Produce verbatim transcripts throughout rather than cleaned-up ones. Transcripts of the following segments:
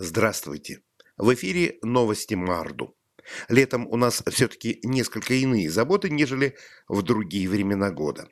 Здравствуйте. В эфире новости Марду. Летом у нас все-таки несколько иные заботы, нежели в другие времена года.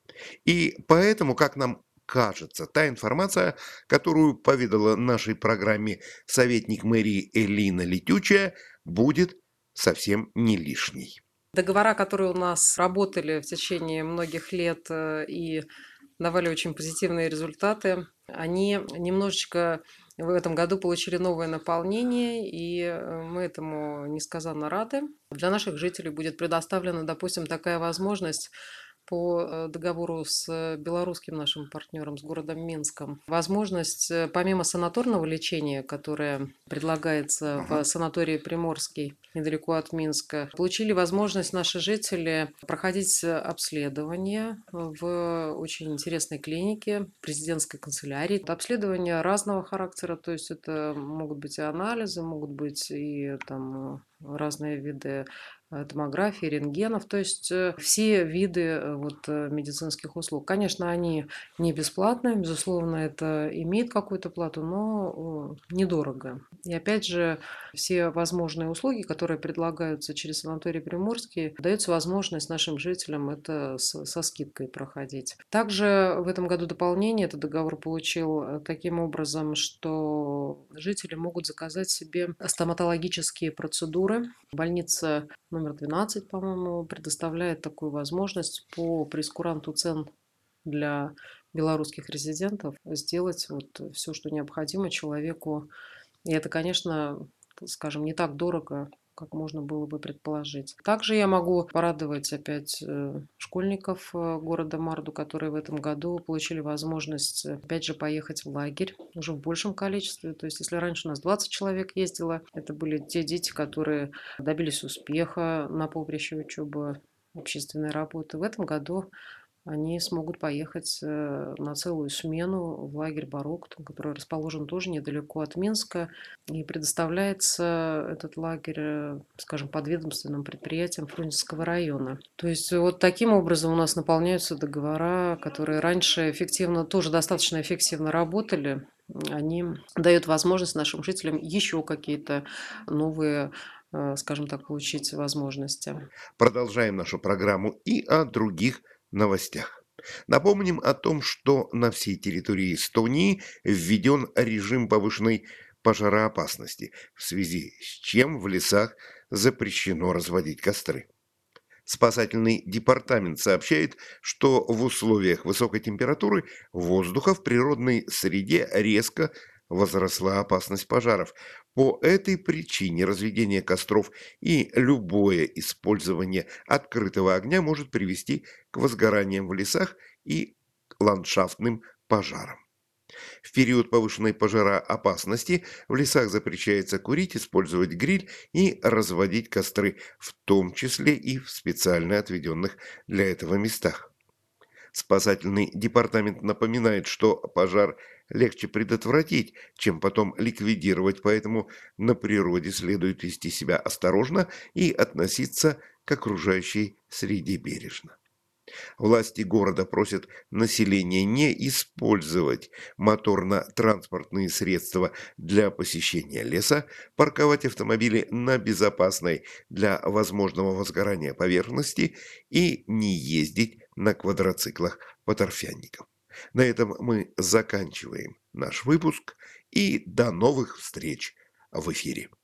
И поэтому, как нам кажется, та информация, которую поведала нашей программе советник мэрии Элина Летючая, будет совсем не лишней. Договора, которые у нас работали в течение многих лет э, и давали очень позитивные результаты, они немножечко в этом году получили новое наполнение, и э, мы этому несказанно рады. Для наших жителей будет предоставлена, допустим, такая возможность по э, договору с белорусским нашим партнером, с городом Минском. Возможность, э, помимо санаторного лечения, которое предлагается в Ага. санатории Приморский, недалеко от Минска, получили возможность наши жители проходить обследование в очень интересной клинике президентской канцелярии. Это обследования разного характера, то есть это могут быть и анализы, могут быть и там разные виды э, томографии, рентгенов, то есть э, все виды э, вот, э, медицинских услуг. Конечно, они не бесплатные, безусловно, это имеет какую-то плату, но э, недорого. И опять же, все возможные услуги, которые предлагаются через санаторий Приморский, дается возможность нашим жителям это с- со скидкой проходить. Также в этом году дополнение этот договор получил э, таким образом, что жители могут заказать себе стоматологические процедуры. Больница номер двенадцать, по-моему, предоставляет такую возможность по прейскуранту цен для белорусских резидентов сделать вот все, что необходимо человеку. И это, конечно, скажем, не так дорого, как можно было бы предположить. Также я могу порадовать опять э, школьников э, города Марду, которые в этом году получили возможность э, опять же поехать в лагерь уже в большем количестве. То есть если раньше у нас двадцать человек ездило, это были те дети, которые добились успеха на поприще учебы, общественной работы. В этом году они смогут поехать э, на целую смену в лагерь Барук, который расположен тоже недалеко от Минска. И предоставляется этот лагерь, э, скажем, подведомственным предприятием Фрунзенского района. То есть вот таким образом у нас наполняются договора, которые раньше эффективно, тоже достаточно эффективно работали. Они дают возможность нашим жителям еще какие-то новые, э, скажем так, получить возможности. Продолжаем нашу программу и о других новостях. Напомним о том, что на всей территории Эстонии введен режим повышенной пожароопасности, в связи с чем в лесах запрещено разводить костры. Спасательный департамент сообщает, что в условиях высокой температуры воздуха в природной среде резко возросла опасность пожаров. По этой причине разведение костров и любое использование открытого огня может привести к возгораниям в лесах и ландшафтным пожарам. В период повышенной пожароопасности в лесах запрещается курить, использовать гриль и разводить костры, в том числе и в специально отведенных для этого местах. Спасательный департамент напоминает, что пожар легче предотвратить, чем потом ликвидировать, поэтому на природе следует вести себя осторожно и относиться к окружающей среде бережно. Власти города просят население не использовать моторно-транспортные средства для посещения леса, парковать автомобили на безопасной для возможного возгорания поверхности и не ездить на квадроциклах по торфяникам. На этом мы заканчиваем наш выпуск и до новых встреч в эфире.